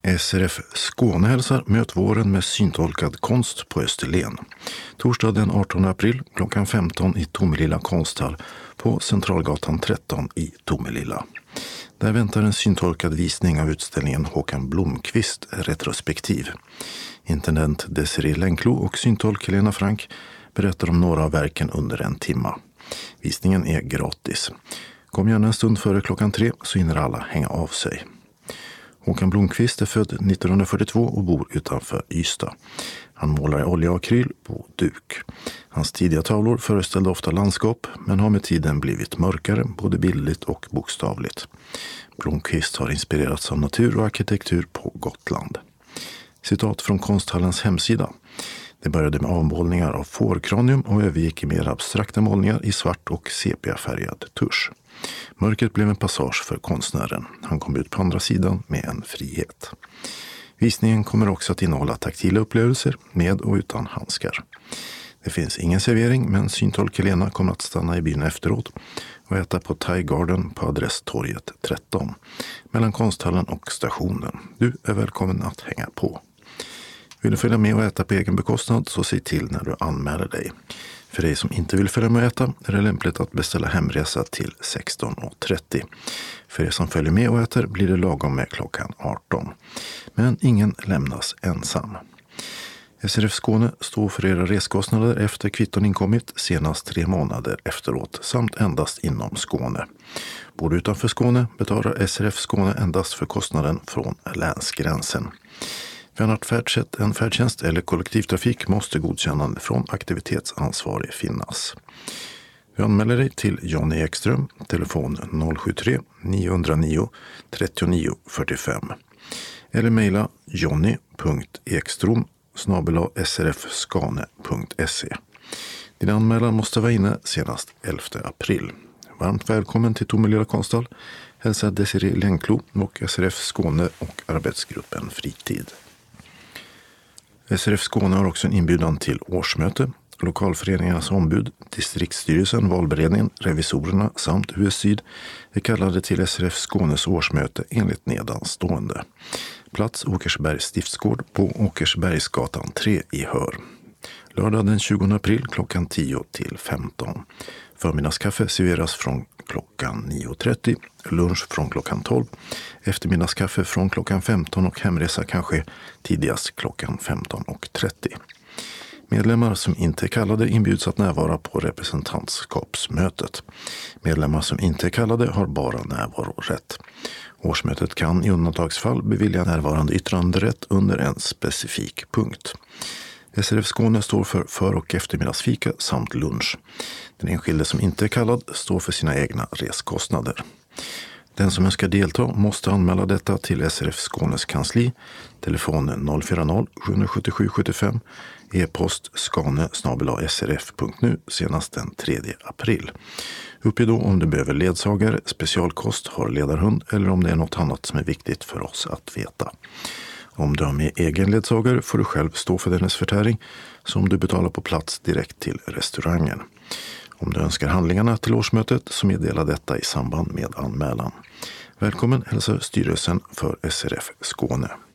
SRF Skåne hälsar Möt våren med syntolkad konst på Österlen. Torsdag den 18 april klockan 15 i Tomelilla konsthall på Centralgatan 13 i Tomelilla. Där väntar en syntolkad visning av utställningen Håkan Blomqvist retrospektiv. Intendent Desirée Lenklo och syntolk Helena Frank berättar om några av verken under en timma. Visningen är gratis. Kom gärna en stund före klockan 3 så hinner alla hänga av sig. Håkan Blomqvist är född 1942 och bor utanför Ystad. Han målar i olja och akryl på duk. Hans tidiga tavlor föreställde ofta landskap men har med tiden blivit mörkare både bildligt och bokstavligt. Blomqvist har inspirerats av natur och arkitektur på Gotland. Citat från konsthallens hemsida. Det började med avmålningar av fårkranium och övergick i mer abstrakta målningar i svart och sepia-färgad tusch. Mörkret blev en passage för konstnären. Han kom ut på andra sidan med en frihet. Visningen kommer också att innehålla taktila upplevelser med och utan handskar. Det finns ingen servering men syntolk Helena kommer att stanna i byn efteråt och äta på Thai Garden på adress Torget 13 mellan konsthallen och stationen. Du är välkommen att hänga på. Vill du följa med och äta på egen bekostnad så se till när du anmäler dig. För dig som inte vill följa med och äta är det lämpligt att beställa hemresa till 16:30. För er som följer med och äter blir det lagom med klockan 18. Men ingen lämnas ensam. SRF Skåne står för era reskostnader efter kvitton inkommit senast 3 månader efteråt samt endast inom Skåne. Bor du utanför Skåne betalar SRF Skåne endast för kostnaden från länsgränsen. För annat färdsätt än färdtjänst eller kollektivtrafik måste godkännande från aktivitetsansvarig finnas. Du anmäler dig till Johnny Ekström, telefon 073 909 39 45 eller mejla jonny.ekstrom@srfskane.se. Din anmälan måste vara inne senast 11 april. Varmt välkommen till Tomelilla konsthall. Hälsar Desirée Lenklo och SRF Skåne och arbetsgruppen Fritid. SRF Skåne har också en inbjudan till årsmöte. Lokalföreningarnas ombud, distriktsstyrelsen, valberedningen, revisorerna samt US Syd är kallade till SRF Skånes årsmöte enligt nedanstående. Plats Åkersbergs stiftsgård på Åkersbergsgatan 3 i Hör. Lördag den 20 april klockan 10 till 15. Förmiddagskaffe serveras från klockan 9.30, lunch från klockan 12, eftermiddagskaffe från klockan 15 och hemresa kanske tidigast klockan 15.30. Medlemmar som inte är kallade inbjuds att närvara på representantskapsmötet. Medlemmar som inte är kallade har bara närvarorätt. Årsmötet kan i undantagsfall bevilja närvarande yttranderätt under en specifik punkt. SRF Skåne står för och eftermiddagsfika samt lunch. Den enskilde som inte är kallad står för sina egna reskostnader. Den som önskar delta måste anmäla detta till SRF Skånes kansli, telefonen 040 777 75, e-post skane@srf.nu senast den 3 april. Uppge då om du behöver ledsagare, specialkost, har ledarhund eller om det är något annat som är viktigt för oss att veta. Om du har med egen ledsagare får du själv stå för dennes förtäring som du betalar på plats direkt till restaurangen. Om du önskar handlingarna till årsmötet så meddela detta i samband med anmälan. Välkommen hälsar styrelsen för SRF Skåne.